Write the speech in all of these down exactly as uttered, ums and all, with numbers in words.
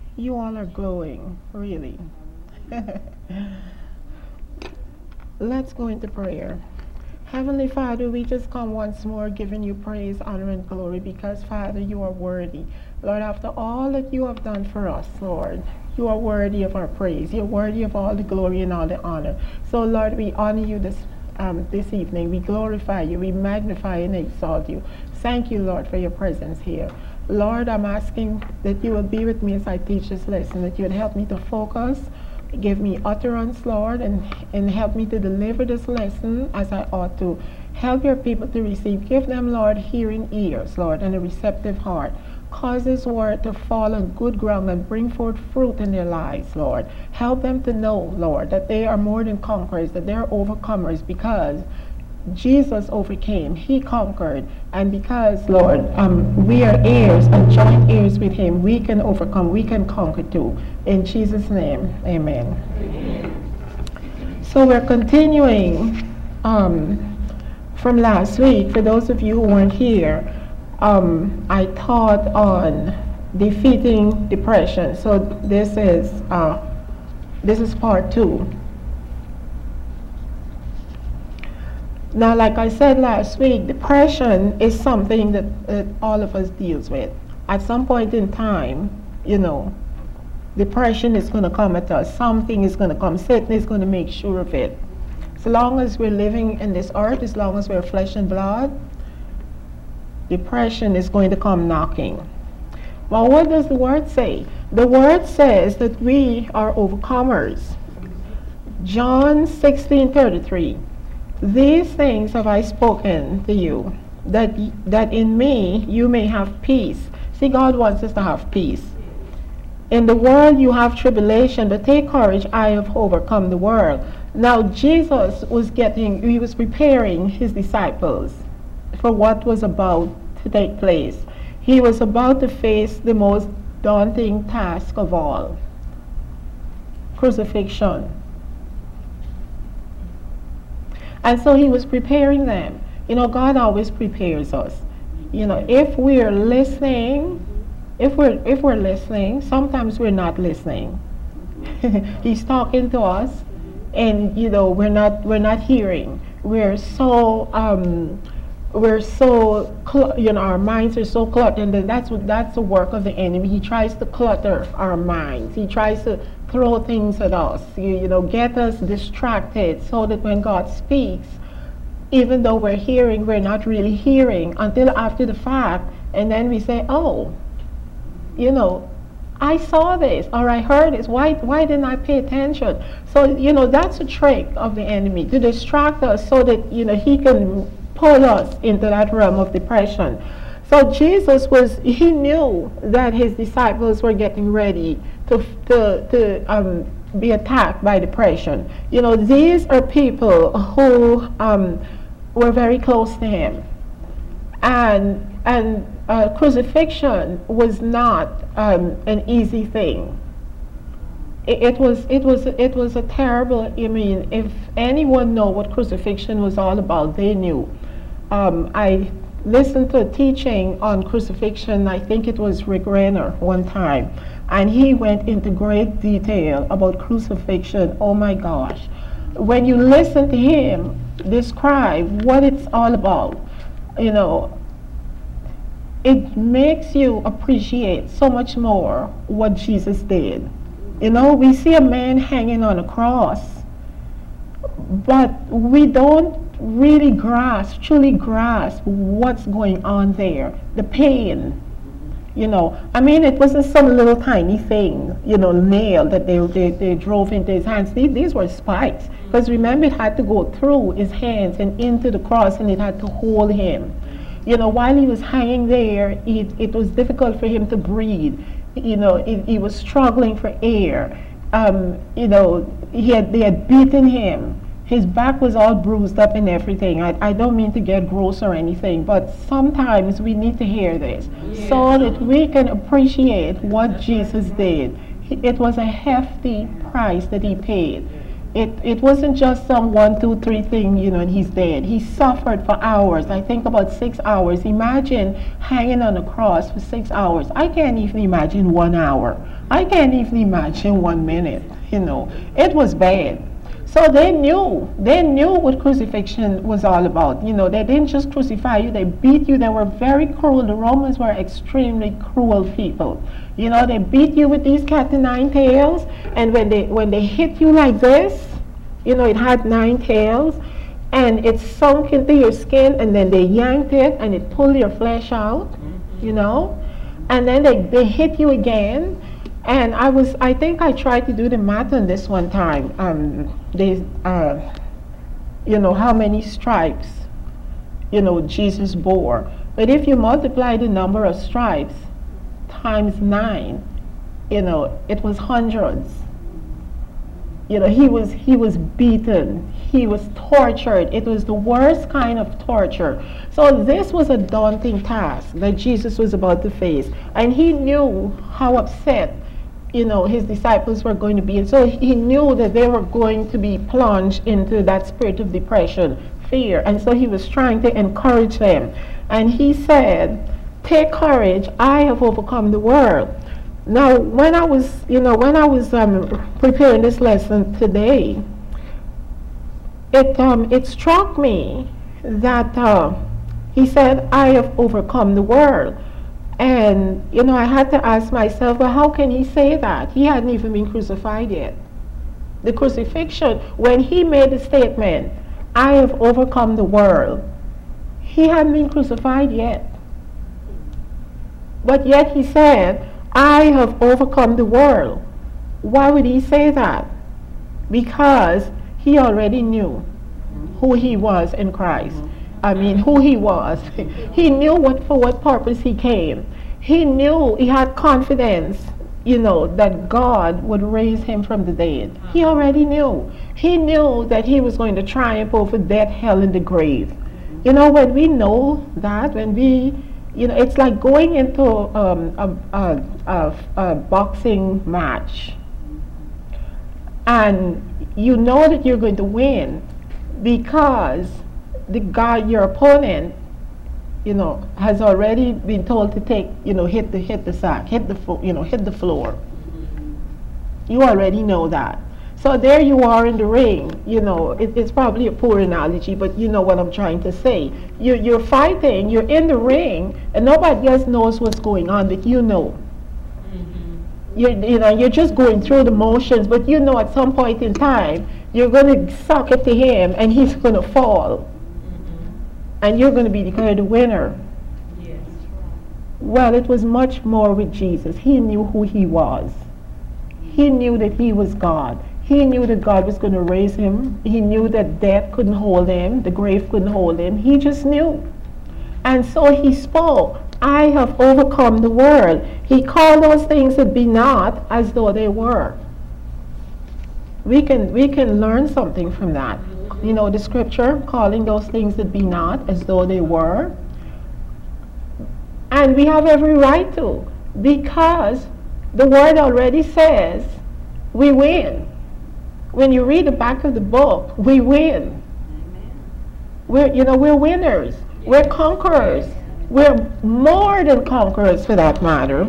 You all are glowing, really. Let's go into prayer. Heavenly Father, we just come once more giving you praise, honor, and glory because, Father, you are worthy. Lord, after all that you have done for us, Lord, you are worthy of our praise. You're worthy of all the glory and all the honor. So, Lord, we honor you this um, this evening. We glorify you. We magnify and exalt you. Thank you, Lord, for your presence here. Lord, I'm asking that you will be with me as I teach this lesson, that you would help me to focus, give me utterance, Lord, and, and help me to deliver this lesson as I ought to. Help your people to receive. Give them, Lord, hearing ears, Lord, and a receptive heart. Cause this word to fall on good ground and bring forth fruit in their lives, Lord. Help them to know, Lord, that they are more than conquerors, that they are overcomers because Jesus overcame, he conquered, and because, Lord, um, we are heirs and joint heirs with him, we can overcome, we can conquer too. In Jesus' name, amen. Amen. So we're continuing um, from last week. For those of you who weren't here, um, I taught on defeating depression. So this is uh, this is part two. Now, like I said last week, depression is something that, that all of us deals with. At some point in time, you know, depression is going to come at us. Something is going to come. Satan is going to make sure of it. As long as we're living in this earth, as long as we're flesh and blood, depression is going to come knocking. Well, what does the word say? The word says that we are overcomers. John sixteen thirty-three. These things have I spoken to you, that, that in me you may have peace. See, God wants us to have peace. In the world you have tribulation, but take courage, I have overcome the world. Now, Jesus was getting, he was preparing his disciples for what was about to take place. He was about to face the most daunting task of all, crucifixion. And so he was preparing them. You know, God always prepares us. You know, if we're listening, if we're if we're listening, sometimes we're not listening. He's talking to us, and you know, we're not we're not hearing. We're so um, we're so cl- you know, our minds are so cluttered, and then that's what that's the work of the enemy. He tries to clutter our minds. He tries to throw things at us, you, you know, get us distracted so that when God speaks, even though we're hearing, we're not really hearing until after the fact, and then we say, oh, you know, I saw this or I heard this. Why, why didn't I pay attention? So, you know, that's a trick of the enemy, to distract us so that, you know, he can pull us into that realm of depression. So Jesus was, he knew that his disciples were getting ready to, to, to um, be attacked by depression. You know, these are people who um, were very close to him. And, and uh, crucifixion was not um, an easy thing. It, it, was, it, was, it was a terrible, I mean, if anyone know what crucifixion was all about, they knew. Um, I listened to a teaching on crucifixion, I think it was Rick Renner one time, and he went into great detail about crucifixion. Oh my gosh. When you listen to him describe what it's all about, you know, it makes you appreciate so much more what Jesus did. You know, we see a man hanging on a cross, but we don't really grasp, truly grasp what's going on there, the pain. You know, I mean, it wasn't some little tiny thing, you know, nail that they, they, they drove into his hands. These, these were spikes. Because remember, it had to go through his hands and into the cross, and it had to hold him. You know, while he was hanging there, it, it was difficult for him to breathe. You know, it, he was struggling for air. Um, you know, he had, they had beaten him. His back was all bruised up and everything. I, I don't mean to get gross or anything, but sometimes we need to hear this yeah. so that we can appreciate what Jesus did. It was a hefty price that he paid. It, it wasn't just some one, two, three thing, you know, and he's dead. He suffered for hours. I think about six hours. Imagine hanging on a cross for six hours. I can't even imagine one hour. I can't even imagine one minute, you know. It was bad. So they knew. They knew what crucifixion was all about. You know, they didn't just crucify you. They beat you. They were very cruel. The Romans were extremely cruel people. You know, they beat you with these cat and nine tails, and when they when they hit you like this, you know, it had nine tails, and it sunk into your skin, and then they yanked it, and it pulled your flesh out, mm-hmm. you know, and then they, they hit you again, and I was, I think I tried to do the math on this one time, um, they, uh, you know, how many stripes, you know, Jesus bore, but if you multiply the number of stripes times nine, you know, it was hundreds. You know, he was he was beaten, he was tortured. It was the worst kind of torture. So this was a daunting task that Jesus was about to face, and he knew how upset, you know, his disciples were going to be, and so he knew that they were going to be plunged into that spirit of depression, fear, and so he was trying to encourage them, and he said, "Take courage, I have overcome the world." Now, when I was, you know, when I was um, preparing this lesson today, it um, it struck me that uh, he said, "I have overcome the world," and you know, I had to ask myself, well, how can he say that? He hadn't even been crucified yet. The crucifixion, when he made the statement, "I have overcome the world," he hadn't been crucified yet. But yet he said, "I have overcome the world." Why would he say that? Because he already knew who he was in Christ. I mean, who he was. He knew what for what purpose he came. He knew, he had confidence, you know, that God would raise him from the dead. He already knew. He knew that he was going to triumph over death, hell, and the grave. You know, when we know that, when we You know, it's like going into um, a, a, a, a boxing match, and you know that you're going to win because the guy, your opponent, you know, has already been told to take, you know, hit the hit the sack, hit the fo- you know, hit the floor. You already know that. So there you are in the ring, you know, it, it's probably a poor analogy, but you know what I'm trying to say. You, you're fighting, you're in the ring, and nobody else knows what's going on, but you know. Mm-hmm. You're, you know, you're just going through the motions, but you know at some point in time, you're going to suck it to him, and he's going to fall. Mm-hmm. And you're going to be declared the winner. Yes. Well, it was much more with Jesus. He knew who he was. He knew that he was God. He knew that God was going to raise him. He knew that death couldn't hold him. The grave couldn't hold him. He just knew. And so he spoke, "I have overcome the world." He called those things that be not as though they were. We can, we can learn something from that. You know, the scripture, calling those things that be not as though they were. And we have every right to, because the word already says we win. When you read the back of the book, we win. Amen. We're, you know, we're winners. Yes. We're conquerors. Yes. We're more than conquerors, for that matter.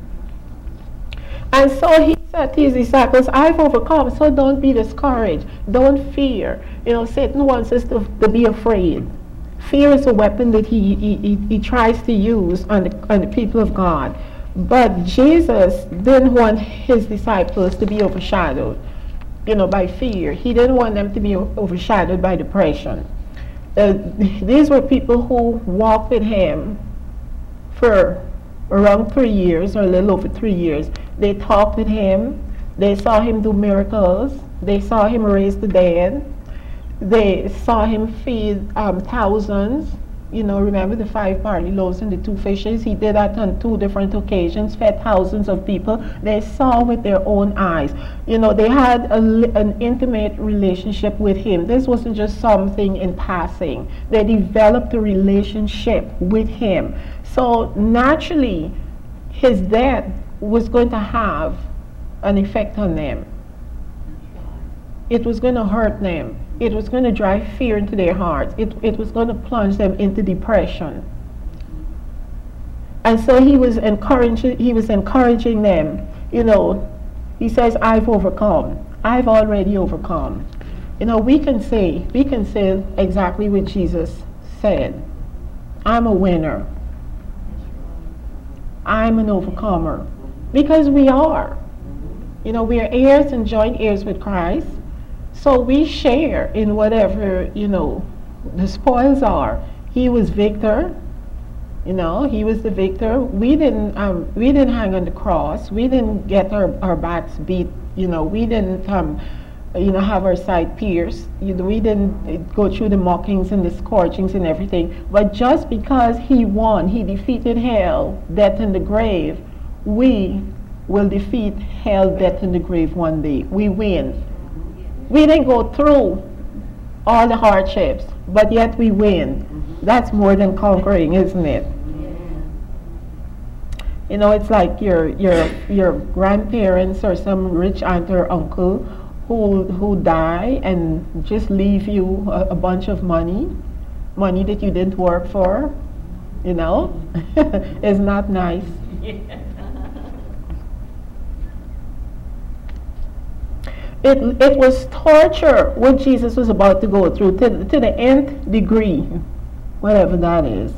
And so he said to his disciples, "I've overcome, so don't be discouraged. Don't fear." You know, Satan wants us to, to be afraid. Fear is a weapon that he, he, he, he tries to use on the, on the people of God. But Jesus didn't want his disciples to be overshadowed, you know, by fear. He didn't want them to be overshadowed by depression. Uh, these were people who walked with him for around three years, or a little over three years. They talked with him. They saw him do miracles. They saw him raise the dead. They saw him feed um, thousands. You know, remember the five barley loaves and the two fishes? He did that on two different occasions, fed thousands of people. They saw with their own eyes. You know, they had a, an intimate relationship with him. This wasn't just something in passing. They developed a relationship with him. So naturally, his death was going to have an effect on them. It was going to hurt them. It was going to drive fear into their hearts. It, it was going to plunge them into depression. And so he was encouraging, he was encouraging them, you know, he says, I've overcome. I've already overcome. You know, we can say, we can say exactly what Jesus said. I'm a winner. I'm an overcomer. Because we are. You know, we are heirs and joint heirs with Christ. So we share in whatever, you know, the spoils are. He was victor. You know, he was the victor. We didn't um, we didn't hang on the cross. We didn't get our, our backs beat. You know, we didn't um, you know, have our side pierced. You know, we didn't go through the mockings and the scourgings and everything. But just because he won, he defeated hell, death, and the grave, we will defeat hell, death, and the grave one day. We win. We didn't go through all the hardships, but yet we win. That's more than conquering, isn't it? You know, it's like your your your grandparents or some rich aunt or uncle who who die and just leave you a, a bunch of money, money that you didn't work for. You know, it's not nice. It, it was torture what Jesus was about to go through to, to the nth degree, whatever that is.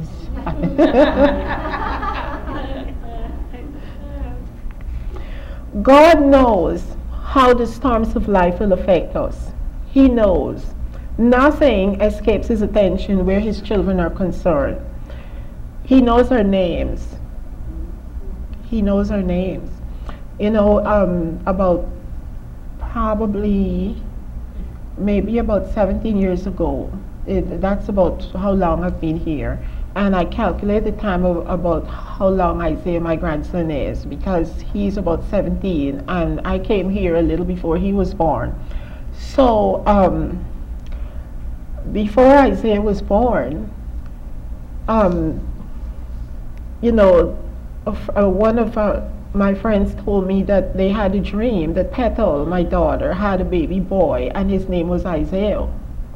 God knows how the storms of life will affect us. He knows. Nothing escapes his attention where his children are concerned. He knows our names. He knows our names. You know, um, about probably maybe about seventeen years ago. It, that's about how long I've been here. And I calculate the time of about how long Isaiah, my grandson, is, because he's about seventeen, and I came here a little before he was born. So um, before Isaiah was born, um, you know, uh, one of uh, my friends told me that they had a dream that Petal, my daughter, had a baby boy, and his name was Isaiah.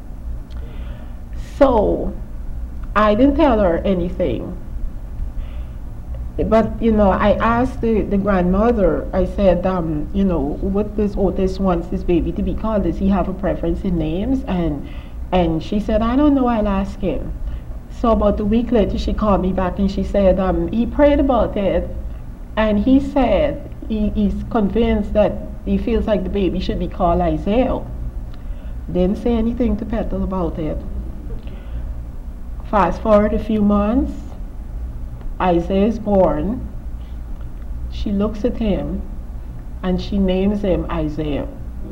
So I didn't tell her anything. But, you know, I asked the, the grandmother, I said, um, you know, what does Otis wants this baby to be called? Does he have a preference in names? And, and she said, I don't know, I'll ask him. So about a week later, she called me back and she said, um, he prayed about it. And he said he, he's convinced that he feels like the baby should be called Isaiah. Didn't say anything to Petal about it. Fast forward a few months, Isaiah is born. She looks at him and she names him Isaiah.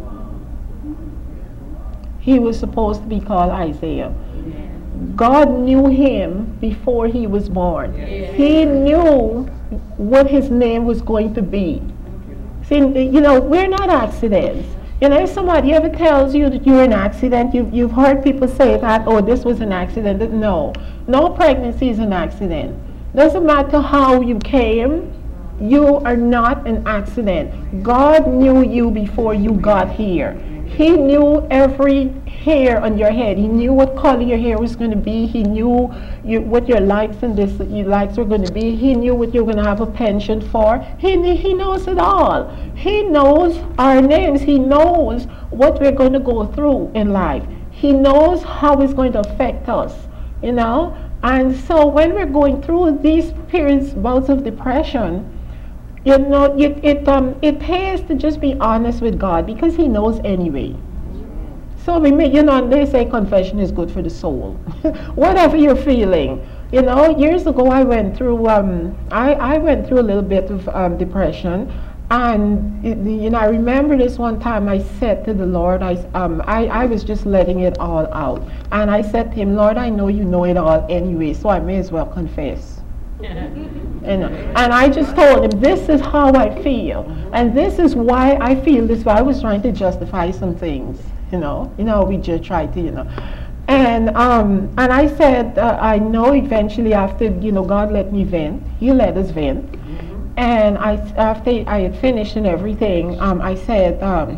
He was supposed to be called Isaiah. God knew him before he was born. He knew what his name was going to be. See, you know, we're not accidents. You know, if somebody ever tells you that you're an accident, you've, you've heard people say that, oh, this was an accident. No, no pregnancy is an accident. Doesn't matter how you came, you are not an accident. God knew you before you got here. He knew every hair on your head. He knew what color your hair was going to be. He knew you, what your likes and dislikes were going to be. He knew what you were going to have a pension for. He, he knows it all. He knows our names. He knows what we're going to go through in life. He knows how it's going to affect us, you know. And so when we're going through these periods, bouts of depression, you know, it, it, um, it pays to just be honest with God, because he knows anyway. So we may, you know, they say confession is good for the soul. Whatever you're feeling. You know, years ago I went through, um, I, I went through a little bit of um, depression. And, it, you know, I remember this one time I said to the Lord, I, um, I, I was just letting it all out. And I said to him, Lord, I know you know it all anyway, so I may as well confess. And, and I just told him, this is how I feel, and this is why I feel this way. I was trying to justify some things, you know. You know, we just try to, you know. And um, and I said, uh, I know eventually after, you know, God let me vent. He let us vent. Mm-hmm. And I, after I had finished and everything, um, I said, um,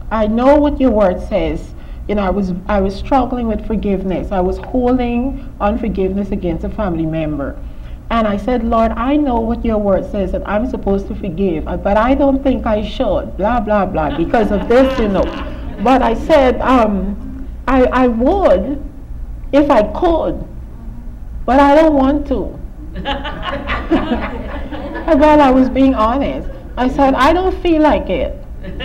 I know what your word says. You know, I was I was struggling with forgiveness. I was holding unforgiveness against a family member. And I said, Lord, I know what your word says that I'm supposed to forgive, but I don't think I should, blah, blah, blah, because of this, you know. But I said, um, I, I would if I could, but I don't want to. Well, I was being honest. I said, I don't feel like it.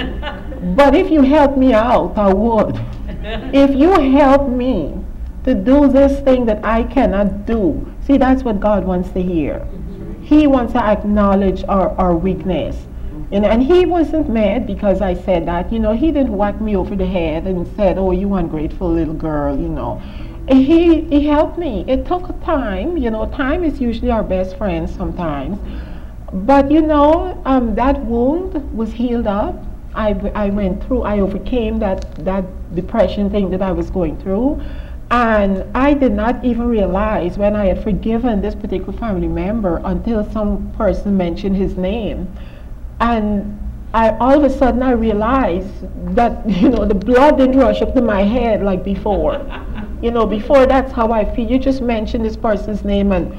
But if you help me out, I would. If you help me to do this thing that I cannot do. See, that's what God wants to hear. He wants to acknowledge our, our weakness. You know, and he wasn't mad because I said that. You know, he didn't whack me over the head and said, oh, you ungrateful little girl, you know. He, he helped me. It took time. You know, time is usually our best friend sometimes. But, you know, um, that wound was healed up. I, I went through, I overcame that, that depression thing that I was going through. And I did not even realize when I had forgiven this particular family member until some person mentioned his name. And I, all of a sudden I realized that, you know, the blood didn't rush up to my head like before. You know, before that's how I feel. You just mention this person's name and,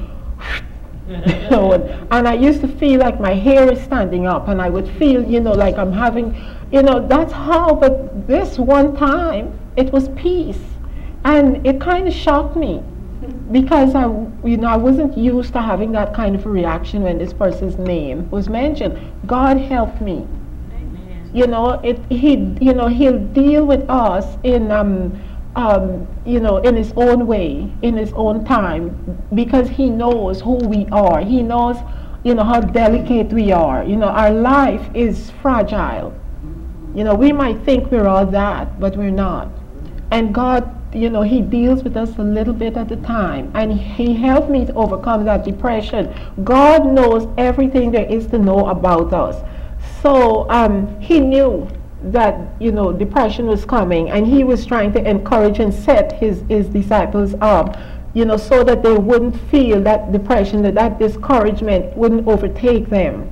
you know, and, and I used to feel like my hair is standing up and I would feel, you know, like I'm having, you know, that's how, but this one time it was peace. And it kind of shocked me because I, you know, I wasn't used to having that kind of a reaction when this person's name was mentioned. God helped me. Amen. You know, it, he, you know, he'll deal with us in, um, um, you know, in his own way, in his own time, because he knows who we are. He knows, you know, how delicate we are. You know, our life is fragile. You know, we might think we're all that, but we're not. And God, you know, he deals with us a little bit at a time, and he helped me to overcome that depression. God knows everything there is to know about us. So um, he knew that, you know, depression was coming, and he was trying to encourage and set his, his disciples up, you know, so that they wouldn't feel that depression, that that discouragement wouldn't overtake them.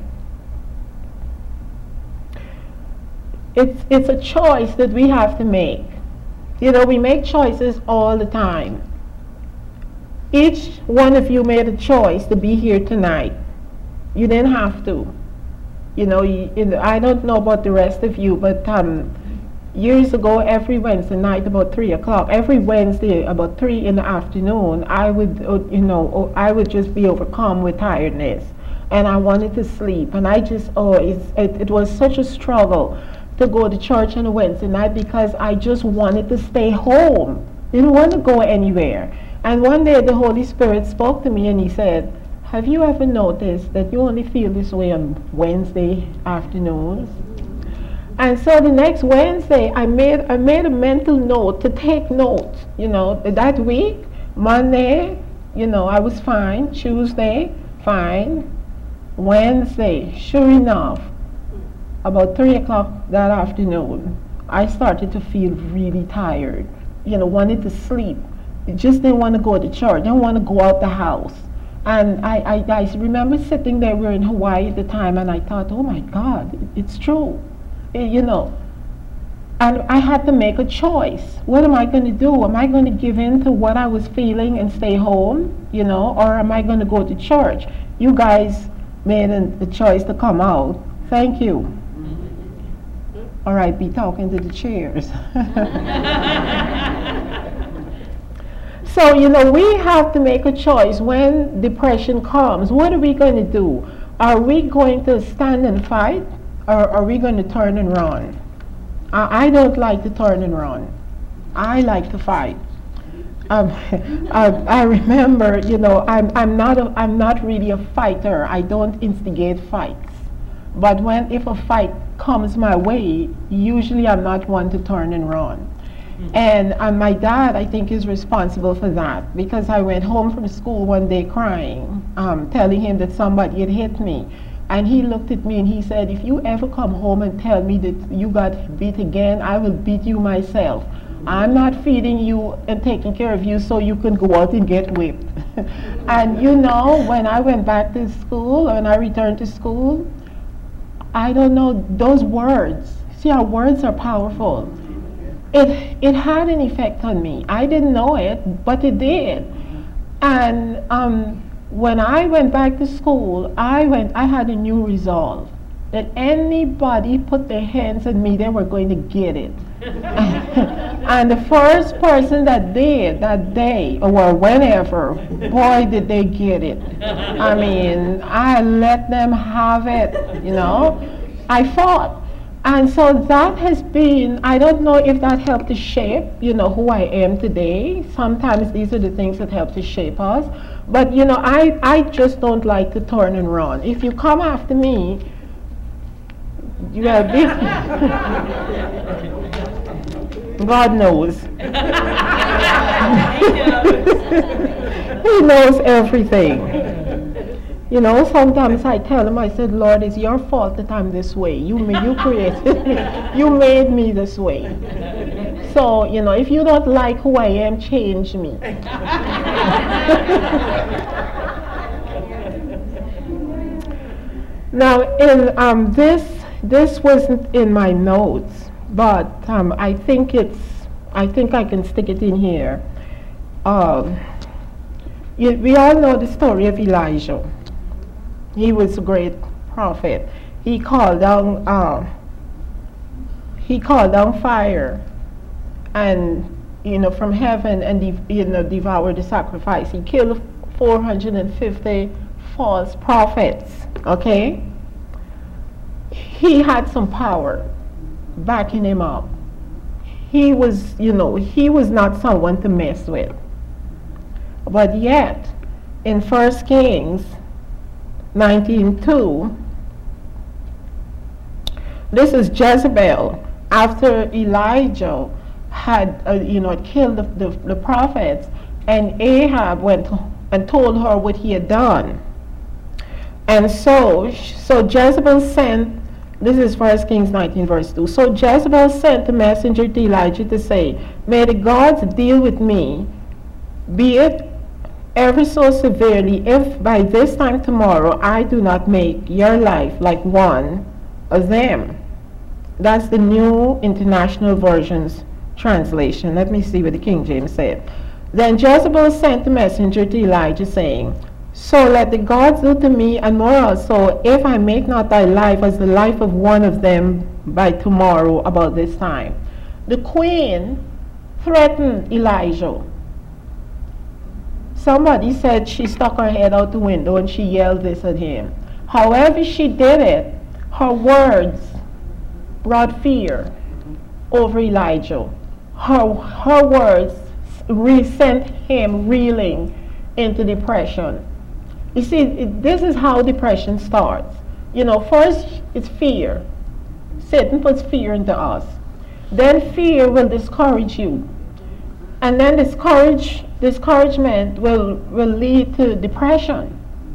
It's, it's a choice that we have to make. You know, we make choices all the time. Each one of you made a choice to be here tonight. You didn't have to. You know, you, you know, I don't know about the rest of you, but um, years ago, every Wednesday night about three o'clock, every Wednesday about three in the afternoon, I would, uh, you know, I would just be overcome with tiredness, and I wanted to sleep. And I just, oh, it's, it, it was such a struggle to go to church on a Wednesday night because I just wanted to stay home. Didn't want to go anywhere. And one day the Holy Spirit spoke to me and he said, have you ever noticed that you only feel this way on Wednesday afternoons? And so the next Wednesday I made I made a mental note to take note. You know, that week, Monday, you know, I was fine. Tuesday, fine. Wednesday, sure enough, about three o'clock that afternoon, I started to feel really tired. You know, wanted to sleep. Just didn't want to go to church. Didn't want to go out the house. And I, I, I remember sitting there. We were in Hawaii at the time, and I thought, oh my God, it's true. You know. And I had to make a choice. What am I going to do? Am I going to give in to what I was feeling and stay home? You know, or am I going to go to church? You guys made the choice to come out. Thank you. All right, be talking to the chairs. So, you know, we have to make a choice when depression comes. What are we going to do? Are we going to stand and fight, or are we going to turn and run? I, I don't like to turn and run. I like to fight. Um, I, I remember, you know, I'm, I'm, not a, I'm not really a fighter. I don't instigate fights. But when, if a fight comes my way, usually I'm not one to turn and run. Mm-hmm. And uh, my dad, I think, is responsible for that, because I went home from school one day crying, um, telling him that somebody had hit me. And he looked at me and he said, if you ever come home and tell me that you got beat again, I will beat you myself. I'm not feeding you and taking care of you so you can go out and get whipped. And you know, when I went back to school, when I returned to school, I don't know, those words See, our words are powerful. It, it had an effect on me. I didn't know it, but it did. And um, when I went back to school, I went. I had a new resolve that anybody put their hands on me, they were going to get it. And the first person that did that day or whenever, boy, did they get it. I mean, I let them have it, you know. I fought. And so that has been, I don't know if that helped to shape, you know, who I am today. Sometimes these are the things that help to shape us. But, you know, I, I just don't like to turn and run. If you come after me, you gotta be. God knows. He knows everything. You know, sometimes I tell him, I said, Lord, it's your fault that I'm this way. You ma- you created me. You made me this way. So, you know, if you don't like who I am, change me. Now, in um, this, this wasn't in my notes, but um, I think it's, I think I can stick it in here. Um, you, we all know the story of Elijah. He was a great prophet. He called down, uh, he called down fire, and you know, from heaven, and de- you know, devoured the sacrifice. He killed four hundred fifty false prophets. Okay, he had some power backing him up. He was, you know, he was not someone to mess with. But yet, in First Kings nineteen two, this is Jezebel after Elijah had uh, you know killed the, the, the prophets, and Ahab went and told her what he had done. And so so Jezebel sent, this is First Kings nineteen verse two, so Jezebel sent a messenger to Elijah to say, may the gods deal with me, be it ever so severely, if by this time tomorrow I do not make your life like one of them. That's the New International Version's translation. Let me see what the King James said. Then Jezebel sent a messenger to Elijah, saying, so let the gods do to me and more also, if I make not thy life as the life of one of them by tomorrow about this time. The queen threatened Elijah. Somebody said she stuck her head out the window and she yelled this at him. However she did it, her words brought fear over Elijah. Her, her words re- sent him reeling into depression. You see, it, this is how depression starts. You know, first it's fear. Satan puts fear into us. Then fear will discourage you. And then discourage, discouragement will, will lead to depression.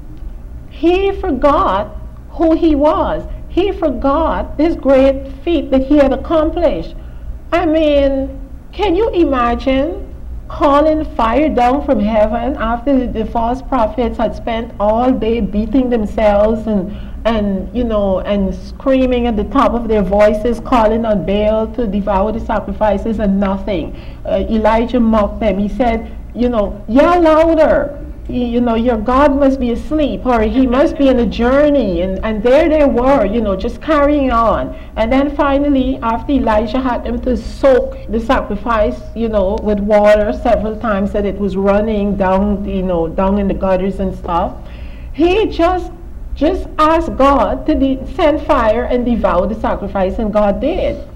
He forgot who he was. He forgot this great feat that he had accomplished. I mean, can you imagine calling fire down from heaven after the, the false prophets had spent all day beating themselves and, and, you know, and screaming at the top of their voices, calling on Baal to devour the sacrifices, and nothing. Uh, Elijah mocked them. He said, you know, yell louder. You know, your God must be asleep, or he must be in a journey. And, and there they were, you know, just carrying on. And then finally, after Elijah had them to soak the sacrifice, you know, with water several times, that it was running down, you know, down in the gutters and stuff, he just just asked God to de- send fire and devour the sacrifice, and God did.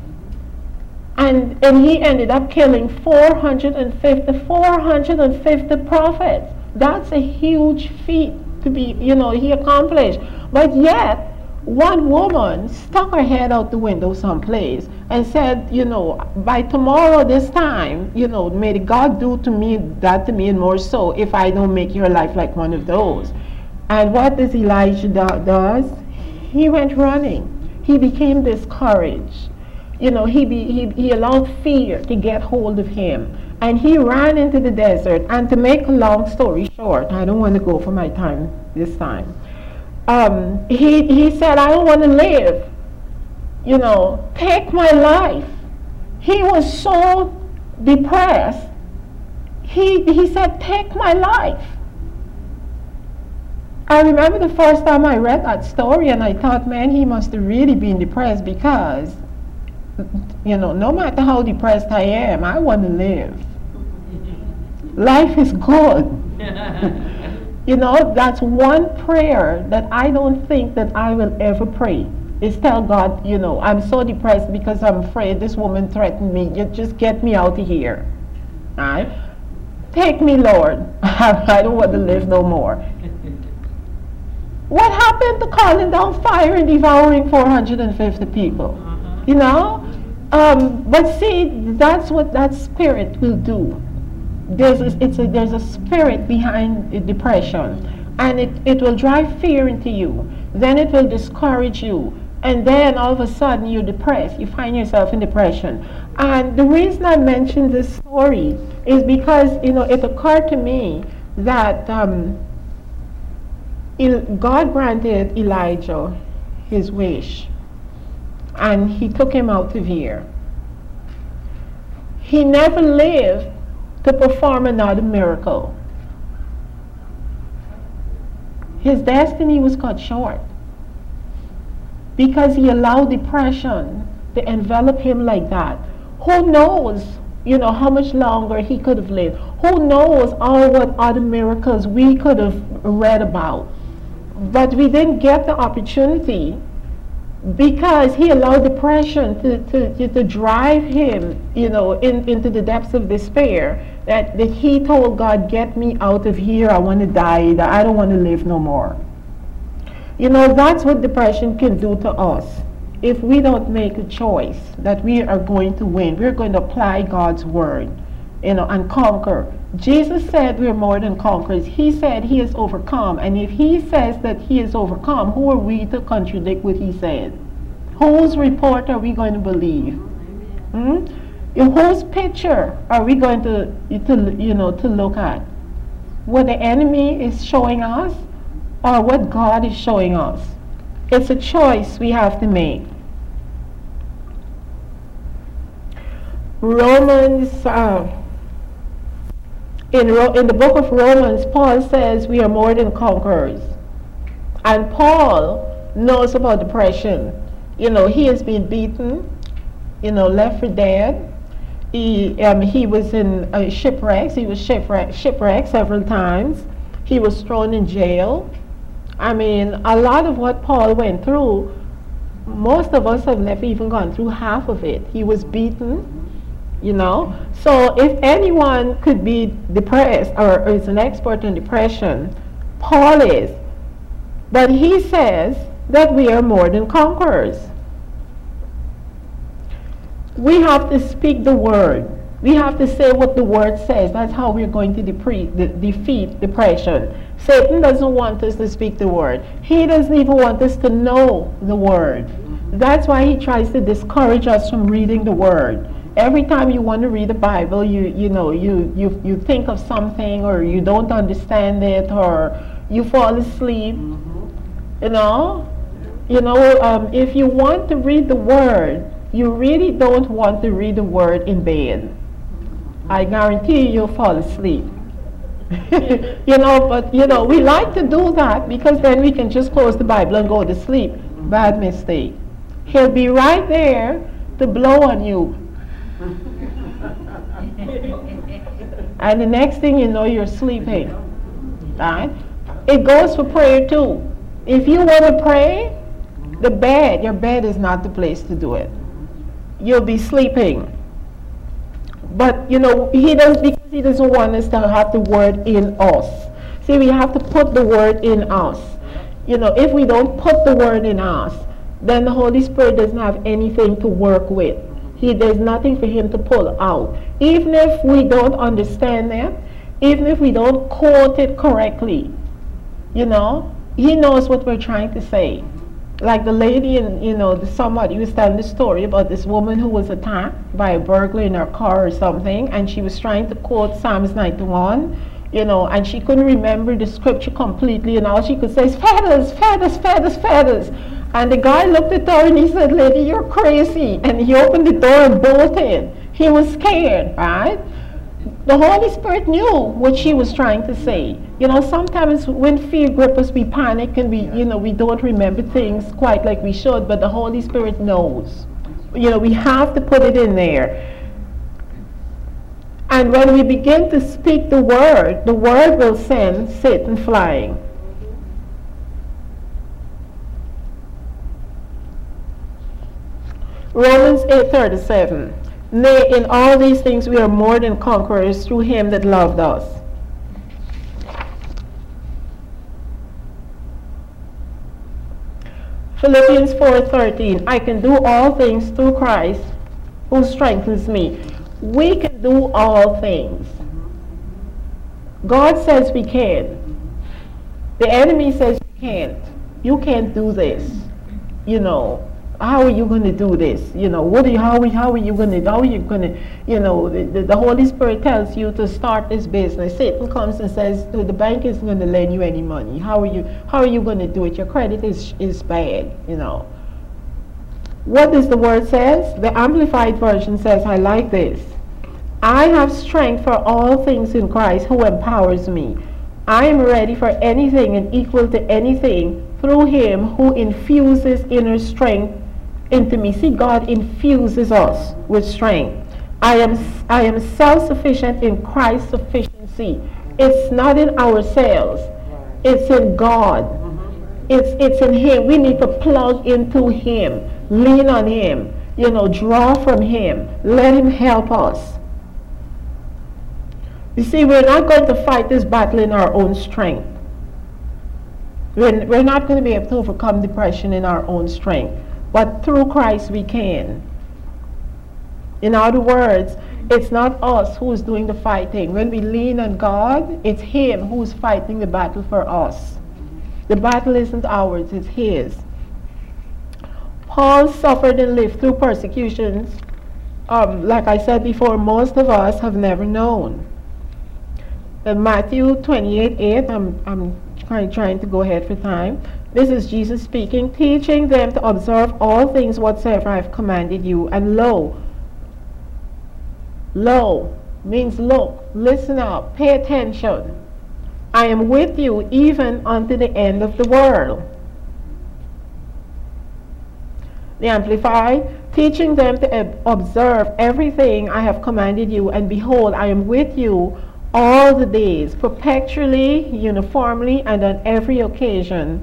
And, and he ended up killing four hundred fifty, four hundred fifty prophets. That's a huge feat to be, you know, he accomplished. But yet, one woman stuck her head out the window someplace and said, you know, by tomorrow this time, you know, may the God do to me that to me and more so if I don't make your life like one of those. And what does Elijah do- does? He went running. He became discouraged. You know, he, be, he, he allowed fear to get hold of him. And he ran into the desert. And to make a long story short, I don't want to go for my time this time. Um, he, he said, I don't want to live. you know, take my life. He was so depressed. He, he said, take my life. I remember the first time I read that story and I thought, man, he must have really been depressed because, you know, no matter how depressed I am, I want to live. Life is good. You know, that's one prayer that I don't think that I will ever pray. Is tell God, you know, I'm so depressed because I'm afraid this woman threatened me. You just get me out of here. All right? Take me, Lord. I don't want to live no more. What happened to calling down fire and devouring four hundred fifty people? Uh-huh. You know? Um, but see, that's what that spirit will do. There's a, it's a, there's a spirit behind depression, and it, it will drive fear into you. Then it will discourage you. And then all of a sudden you're depressed. You find yourself in depression. And the reason I mentioned this story is because, you know, it occurred to me that um, God granted Elijah his wish, and he took him out of here. He never lived to perform another miracle. His destiny was cut short because he allowed depression to envelop him like that. Who knows, you know, how much longer he could have lived? Who knows all what other miracles we could have read about? But we didn't get the opportunity because he allowed depression to, to, to drive him, you know, in, into the depths of despair, that, that he told God, get me out of here, I want to die, I don't want to live no more. You know, that's what depression can do to us. If we don't make a choice that we are going to win, we're going to apply God's word, you know, and conquer. Jesus said we're more than conquerors. He said he is overcome. And if he says that he is overcome, who are we to contradict what he said? Whose report are we going to believe? Hmm? Whose picture are we going to, to, you know, to look at? What the enemy is showing us or what God is showing us? It's a choice we have to make. Romans, uh, in, Ro- in the book of Romans, Paul says we are more than conquerors. And Paul knows about depression. You know, he has been beaten, you know, left for dead. He, um, he was in uh, shipwrecks. He was shipwrecked, shipwrecked several times. He was thrown in jail. I mean, a lot of what Paul went through, most of us have never even gone through half of it. He was beaten, you know. So if anyone could be depressed or, or is an expert in depression, Paul is. But he says that we are more than conquerors. We have to speak the word. We have to say what the word says. That's how we're going to depre- de- defeat depression. Satan doesn't want us to speak the word. He doesn't even want us to know the word. That's why he tries to discourage us from reading the word. Every time you want to read the Bible, you you know, you, you, you think of something, or you don't understand it, or you fall asleep. Mm-hmm. You know? You know, um, if you want to read the word, you really don't want to read the word in bed. I guarantee you, you'll fall asleep. You know, but, you know, we like to do that because then we can just close the Bible and go to sleep. Bad mistake. He'll be right there to blow on you. And the next thing you know, you're sleeping. Right? It goes for prayer too. If you want to pray, the bed, your bed is not the place to do it. You'll be sleeping. But, you know, he does, because he doesn't want us to have the word in us. See, we have to put the word in us. You know, if we don't put the word in us, then the Holy Spirit doesn't have anything to work with. He, there's nothing for him to pull out. Even if we don't understand it, even if we don't quote it correctly, you know, he knows what we're trying to say. Like the lady in, you know, the, somebody was telling the story about this woman who was attacked by a burglar in her car or something, and she was trying to quote Psalms ninety-one, you know, and she couldn't remember the scripture completely, and all she could say is feathers, feathers, feathers, feathers. And the guy looked at her and he said, lady, you're crazy. And he opened the door and bolted. He was scared, right? The Holy Spirit knew what she was trying to say. You know, sometimes when fear grips us, we panic and we, you know, we don't remember things quite like we should, but the Holy Spirit knows. You know, we have to put it in there. And when we begin to speak the word, the word will send Satan flying. Romans eight thirty-seven. Nay, in all these things we are more than conquerors through him that loved us. Philippians four thirteen. I can do all things through Christ who strengthens me. We can do all things. God says we can. The enemy says you can't. You can't do this. You know. How are you going to do this? You know, what are you, how, how are you going to, how are you going to, you know, the, the, the Holy Spirit tells you to start this business. Satan comes and says, the bank isn't going to lend you any money. How are you, how are you going to do it? Your credit is, is bad, you know. What does the word says? The Amplified Version says, I like this. I have strength for all things in Christ who empowers me. I am ready for anything and equal to anything through him who infuses inner strength into me. See, God infuses us with strength. I am I am self-sufficient in Christ's sufficiency. It's not in ourselves. It's in God. It's it's in him. We need to plug into him. Lean on him. You know, draw from him. Let him help us. You see, we're not going to fight this battle in our own strength. We're, we're not going to be able to overcome depression in our own strength. But through Christ we can. In other words, it's not us who's doing the fighting. When we lean on God, it's him who's fighting the battle for us. The battle isn't ours, it's his. Paul suffered and lived through persecutions, um, like I said before, most of us have never known. In Matthew twenty-eight eight, I'm, I'm trying, trying to go ahead for time. This is Jesus speaking, teaching them to observe all things whatsoever I have commanded you. And lo, lo means look, listen up, pay attention. I am with you even unto the end of the world. The Amplified, teaching them to observe everything I have commanded you, and behold, I am with you all the days, perpetually, uniformly, and on every occasion,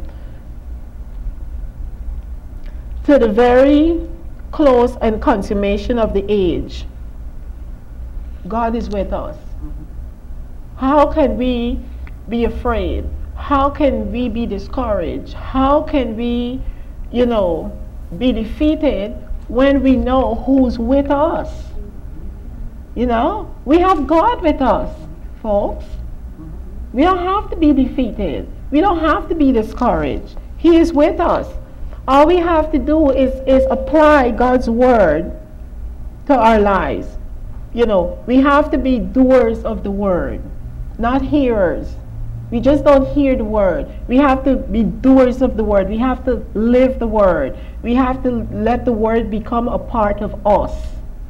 to the very close and consummation of the age. God is with us. How can we be afraid? How can we be discouraged? How can we, you know, be defeated when we know who's with us? You know, we have God with us, folks. We don't have to be defeated. We don't have to be discouraged. He is with us. All we have to do is, is apply God's word to our lives. You know, we have to be doers of the word, not hearers. We just don't hear the word. We have to be doers of the word. We have to live the word. We have to let the word become a part of us.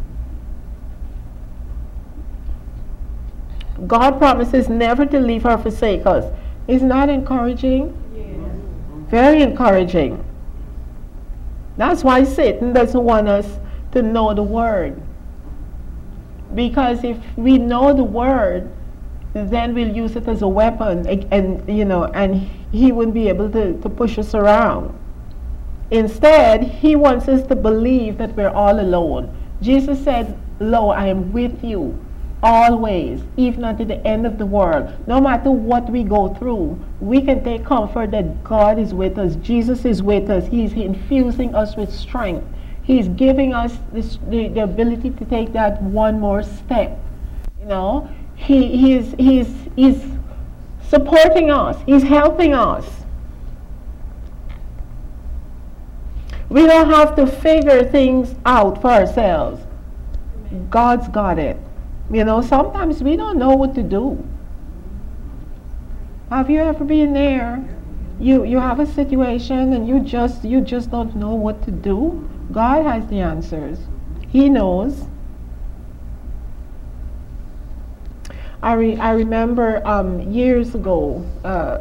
God promises never to leave or forsake us. Isn't that encouraging? Yes. Very encouraging. That's why Satan doesn't want us to know the word. Because if we know the word, then we'll use it as a weapon, and, and you know, and he wouldn't be able to, to push us around. Instead, he wants us to believe that we're all alone. Jesus said, lo, I am with you always, even unto the end of the world. No matter what we go through, we can take comfort that God is with us. Jesus is with us. He's infusing us with strength. He's giving us this, the, the ability to take that one more step. You know, he, he's, he's, he's supporting us. He's helping us. We don't have to figure things out for ourselves. God's got it. You know, sometimes we don't know what to do. Have you ever been there? You you have a situation and you just you just don't know what to do. God has the answers. He knows. I re, I remember um, years ago. Uh,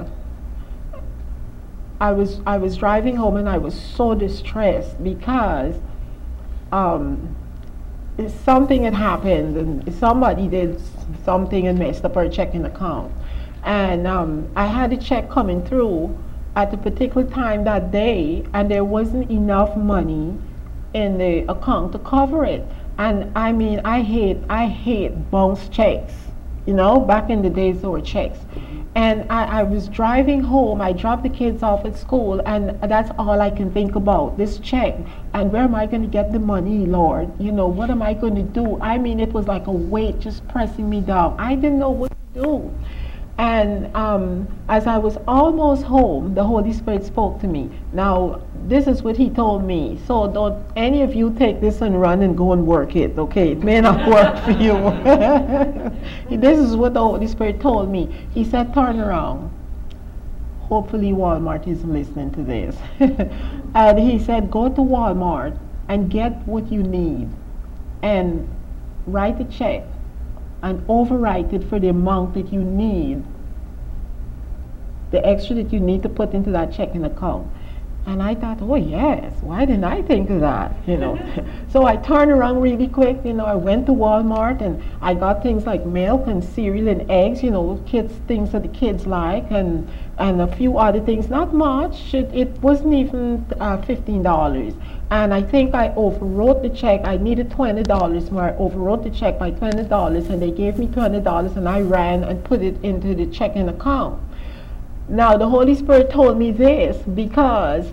I was I was driving home and I was so distressed because um, something had happened and somebody did something and messed up our checking account, and um, I had a check coming through at a particular time that day, and there wasn't enough money in the account to cover it. And I mean, I hate I hate bounce checks. You know, back in the days there were checks. And I, I was driving home, I dropped the kids off at school, and that's all I can think about, this check. And where am I going to get the money, Lord? You know, what am I going to do? I mean, it was like a weight just pressing me down. I didn't know what to do. And um, as I was almost home, the Holy Spirit spoke to me. Now, this is what he told me. So don't any of you take this and run and go and work it, okay? It may not work for you. This is what the Holy Spirit told me. He said, turn around. Hopefully Walmart is listening to this. And he said, go to Walmart and get what you need and write a check and overwrite it for the amount that you need, the extra that you need to put into that checking account. And I thought, oh yes, why didn't I think of that, you know? So I turned around really quick, you know, I went to Walmart and I got things like milk and cereal and eggs, you know, kids, things that the kids like, and, and a few other things, not much. It, it wasn't even uh, fifteen dollars. And I think I overwrote the check. I needed twenty dollars more. I overwrote the check by twenty dollars, and they gave me twenty dollars, and I ran and put it into the checking account. Now, the Holy Spirit told me this because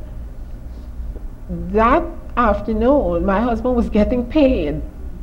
that afternoon, my husband was getting paid,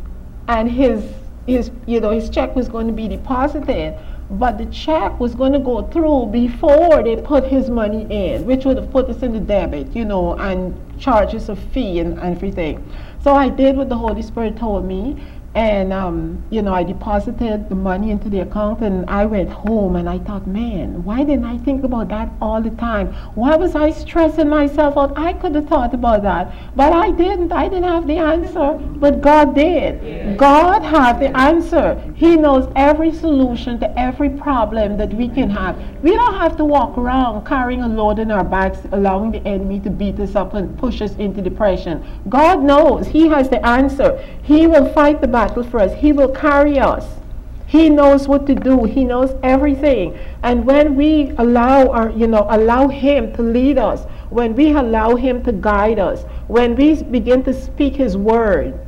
and his, his, you know, his check was going to be deposited, but the check was going to go through before they put his money in, which would have put us in the debit, you know, and charge us a fee and, and everything. So I did what the Holy Spirit told me. And, um, you know, I deposited the money into the account, and I went home and I thought, man, why didn't I think about that all the time? Why was I stressing myself out? I could have thought about that, but I didn't. I didn't have the answer, but God did. Yeah. God had the answer. He knows every solution to every problem that we can have. We don't have to walk around carrying a load in our backs, allowing the enemy to beat us up and push us into depression. God knows. He has the answer. He will fight the battle for us. He will carry us. He knows what to do. He knows everything. And when we allow our, you know, allow him to lead us, when we allow him to guide us, when we begin to speak his word,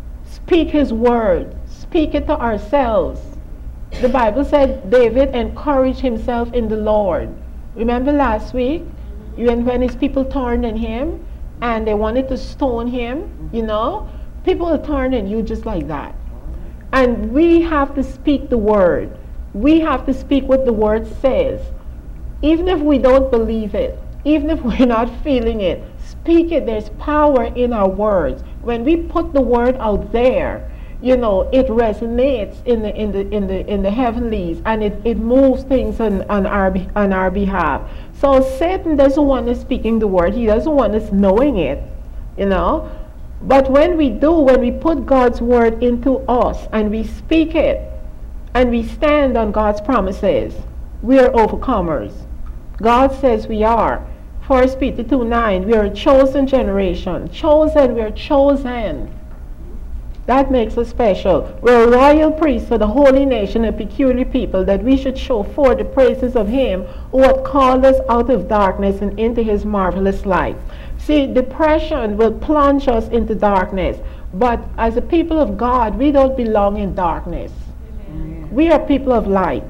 speak his word, speak it to ourselves. The Bible said David encouraged himself in the Lord. Remember last week, when, when his people turned on him and they wanted to stone him, you know, people will turn on you just like that. And we have to speak the word. We have to speak what the word says. Even if we don't believe it, even if we're not feeling it, speak it. There's power in our words. When we put the word out there, you know, it resonates in the in the in the in the heavenlies, and it, it moves things on, on our on our behalf. So Satan doesn't want us speaking the word. He doesn't want us knowing it, you know. But when we do, when we put God's word into us and we speak it and we stand on God's promises, we are overcomers. God says we are. First Peter two nine, we are a chosen generation. Chosen, we are chosen. That makes us special. We're a royal priesthood, a holy nation, a peculiar people, that we should show forth the praises of him who hath called us out of darkness and into his marvelous light. See, depression will plunge us into darkness. But as a people of God, we don't belong in darkness. Amen. We are people of light.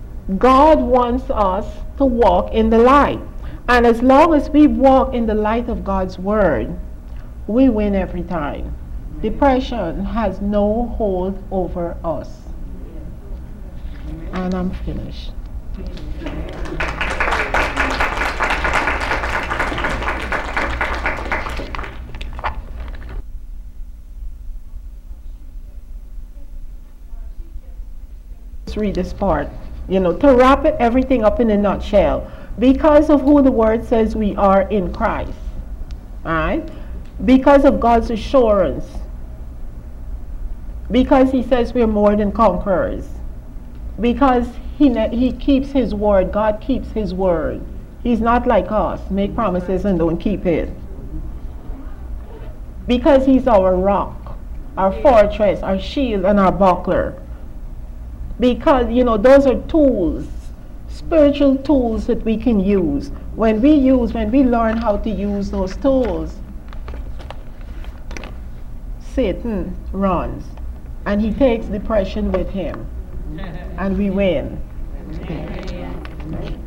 God wants us to walk in the light. And as long as we walk in the light of God's word, we win every time. Depression has no hold over us. And I'm finished. Let's read this part. You know, to wrap it everything up in a nutshell. Because of who the word says we are in Christ. Alright? Because of God's assurance. Because he says we're more than conquerors. Because he, he keeps his word. God keeps his word. He's not like us. Make promises and don't keep it. Because he's our rock, our fortress, our shield, and our buckler. Because, you know, those are tools, spiritual tools that we can use. When we use, when we learn how to use those tools, Satan runs. And he takes depression with him. And we win. Amen.